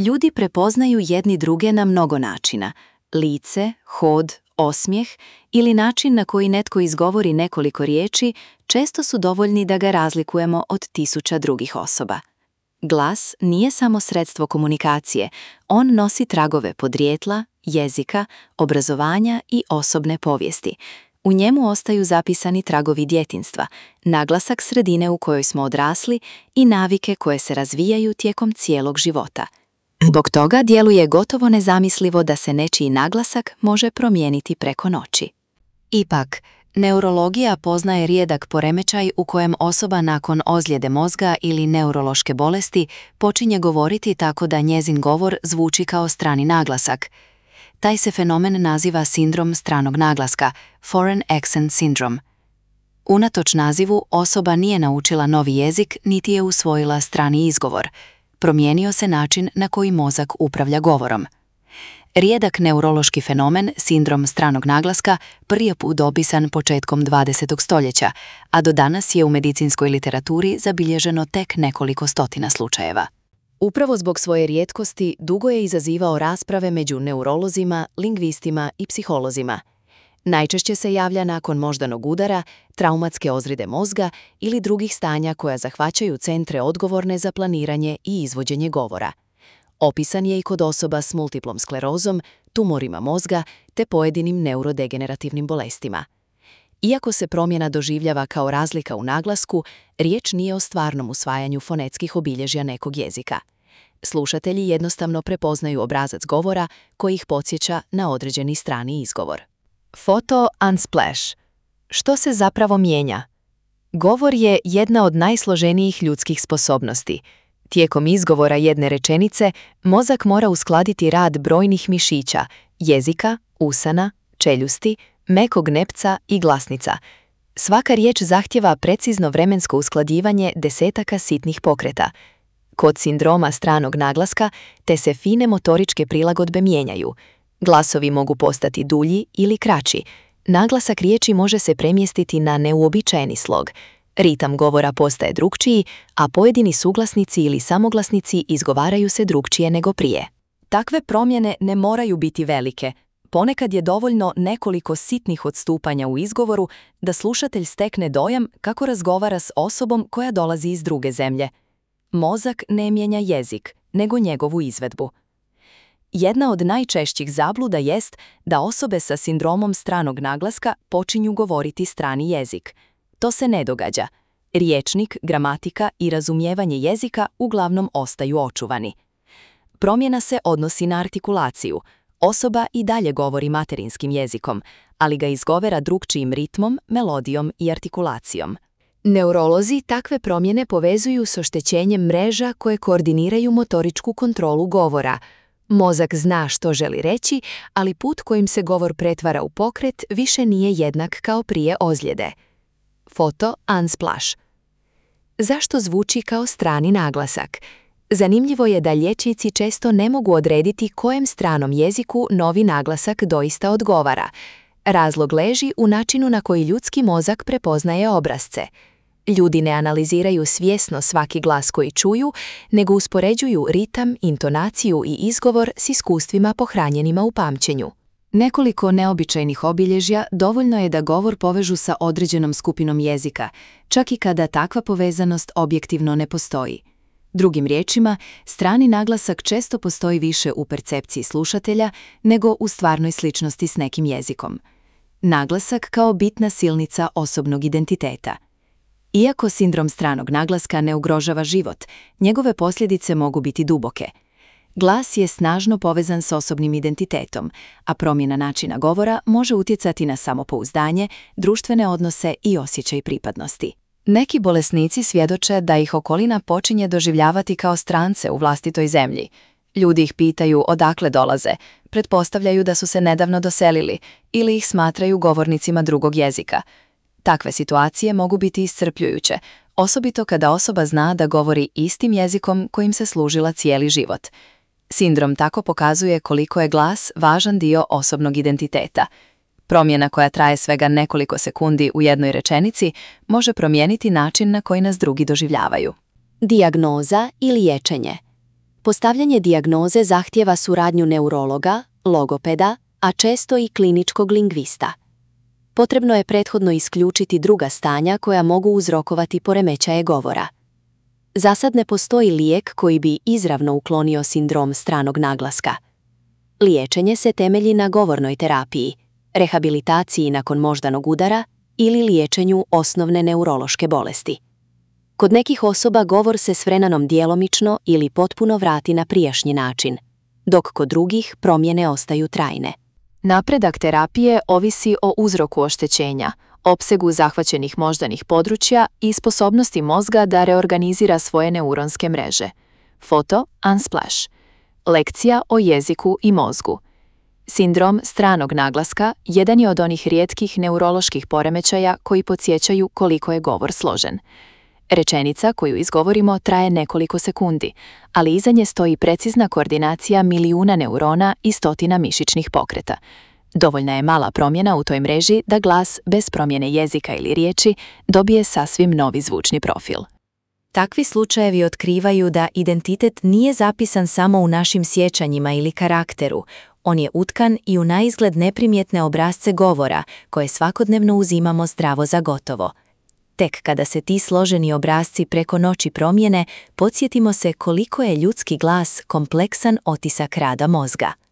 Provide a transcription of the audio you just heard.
Ljudi prepoznaju jedni druge na mnogo načina. Lice, hod, osmijeh ili način na koji netko izgovori nekoliko riječi često su dovoljni da ga razlikujemo od tisuća drugih osoba. Glas nije samo sredstvo komunikacije, on nosi tragove podrijetla, jezika, obrazovanja i osobne povijesti. U njemu ostaju zapisani tragovi djetinjstva, naglasak sredine u kojoj smo odrasli i navike koje se razvijaju tijekom cijelog života. Zbog toga djeluje gotovo nezamislivo da se nečiji naglasak može promijeniti preko noći. Ipak, neurologija poznaje rijedak poremećaj u kojem osoba nakon ozljede mozga ili neurološke bolesti počinje govoriti tako da njezin govor zvuči kao strani naglasak. Taj se fenomen naziva sindrom stranog naglaska, Foreign Accent Syndrome. Unatoč nazivu, osoba nije naučila novi jezik niti je usvojila strani izgovor. Promijenio se način na koji mozak upravlja govorom. Rijedak neurološki fenomen, sindrom stranog naglaska, prvi put opisan početkom 20. stoljeća, a do danas je u medicinskoj literaturi zabilježeno tek nekoliko stotina slučajeva. Upravo zbog svoje rijetkosti dugo je izazivao rasprave među neurolozima, lingvistima i psiholozima. Najčešće se javlja nakon moždanog udara, traumatske ozljede mozga ili drugih stanja koja zahvaćaju centre odgovorne za planiranje i izvođenje govora. Opisan je i kod osoba s multiplom sklerozom, tumorima mozga te pojedinim neurodegenerativnim bolestima. Iako se promjena doživljava kao razlika u naglasku, riječ nije o stvarnom usvajanju fonetskih obilježja nekog jezika. Slušatelji jednostavno prepoznaju obrazac govora koji ih podsjeća na određeni strani izgovor. Foto Unsplash. Što se zapravo mijenja? Govor je jedna od najsloženijih ljudskih sposobnosti. Tijekom izgovora jedne rečenice, mozak mora uskladiti rad brojnih mišića, jezika, usana, čeljusti, mekog nepca i glasnica. Svaka riječ zahtjeva precizno vremensko usklađivanje desetaka sitnih pokreta. Kod sindroma stranog naglaska te se fine motoričke prilagodbe mijenjaju. Glasovi mogu postati dulji ili kraći. Naglasak riječi može se premjestiti na neuobičajeni slog. Ritam govora postaje drukčiji, a pojedini suglasnici ili samoglasnici izgovaraju se drukčije nego prije. Takve promjene ne moraju biti velike. Ponekad je dovoljno nekoliko sitnih odstupanja u izgovoru da slušatelj stekne dojam kako razgovara s osobom koja dolazi iz druge zemlje. Mozak ne mijenja jezik, nego njegovu izvedbu. Jedna od najčešćih zabluda jest da osobe sa sindromom stranog naglaska počinju govoriti strani jezik. To se ne događa. Riječnik, gramatika i razumijevanje jezika uglavnom ostaju očuvani. Promjena se odnosi na artikulaciju. Osoba i dalje govori materinskim jezikom, ali ga izgovara drukčijim ritmom, melodijom i artikulacijom. Neurolozi takve promjene povezuju s oštećenjem mreža koje koordiniraju motoričku kontrolu govora. Mozak zna što želi reći, ali put kojim se govor pretvara u pokret više nije jednak kao prije ozljede. Foto Unsplash. Zašto zvuči kao strani naglasak? Zanimljivo je da liječnici često ne mogu odrediti kojem stranom jeziku novi naglasak doista odgovara. Razlog leži u načinu na koji ljudski mozak prepoznaje obrazce. Ljudi ne analiziraju svjesno svaki glas koji čuju, nego uspoređuju ritam, intonaciju i izgovor s iskustvima pohranjenima u pamćenju. Nekoliko neobičajnih obilježja dovoljno je da govor povežu sa određenom skupinom jezika, čak i kada takva povezanost objektivno ne postoji. Drugim riječima, strani naglasak često postoji više u percepciji slušatelja nego u stvarnoj sličnosti s nekim jezikom. Naglasak kao bitna silnica osobnog identiteta. Iako sindrom stranog naglaska ne ugrožava život, njegove posljedice mogu biti duboke. Glas je snažno povezan s osobnim identitetom, a promjena načina govora može utjecati na samopouzdanje, društvene odnose i osjećaj pripadnosti. Neki bolesnici svjedoče da ih okolina počinje doživljavati kao strance u vlastitoj zemlji. Ljudi ih pitaju odakle dolaze, pretpostavljaju da su se nedavno doselili ili ih smatraju govornicima drugog jezika. Takve situacije mogu biti iscrpljujuće, osobito kada osoba zna da govori istim jezikom kojim se služila cijeli život. Sindrom tako pokazuje koliko je glas važan dio osobnog identiteta. Promjena koja traje svega nekoliko sekundi u jednoj rečenici može promijeniti način na koji nas drugi doživljavaju. Dijagnoza i liječenje. Postavljanje dijagnoze zahtijeva suradnju neurologa, logopeda, a često i kliničkog lingvista. Potrebno je prethodno isključiti druga stanja koja mogu uzrokovati poremećaje govora. Zasad ne postoji lijek koji bi izravno uklonio sindrom stranog naglaska. Liječenje se temelji na govornoj terapiji, rehabilitaciji nakon moždanog udara ili liječenju osnovne neurološke bolesti. Kod nekih osoba govor se s vremenom djelomično ili potpuno vrati na prijašnji način, dok kod drugih promjene ostaju trajne. Napredak terapije ovisi o uzroku oštećenja, opsegu zahvaćenih moždanih područja i sposobnosti mozga da reorganizira svoje neuronske mreže. Foto Unsplash. Lekcija o jeziku i mozgu. Sindrom stranog naglaska jedan je od onih rijetkih neuroloških poremećaja koji podsjećaju koliko je govor složen. Rečenica koju izgovorimo traje nekoliko sekundi, ali iza nje stoji precizna koordinacija milijuna neurona i stotina mišićnih pokreta. Dovoljna je mala promjena u toj mreži da glas, bez promjene jezika ili riječi, dobije sasvim novi zvučni profil. Takvi slučajevi otkrivaju da identitet nije zapisan samo u našim sjećanjima ili karakteru, on je utkan i u naizgled neprimjetne obrasce govora koje svakodnevno uzimamo zdravo za gotovo. Tek kada se ti složeni obrasci preko noći promijene, podsjetimo se koliko je ljudski glas kompleksan otisak rada mozga.